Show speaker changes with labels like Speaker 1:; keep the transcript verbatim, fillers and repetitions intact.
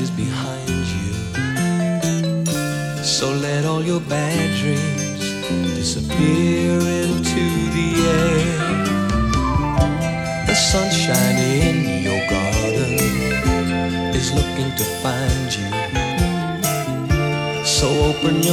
Speaker 1: is behind you. So let all your bad dreams disappear into the air. The sunshine in your garden is looking to find you. So open your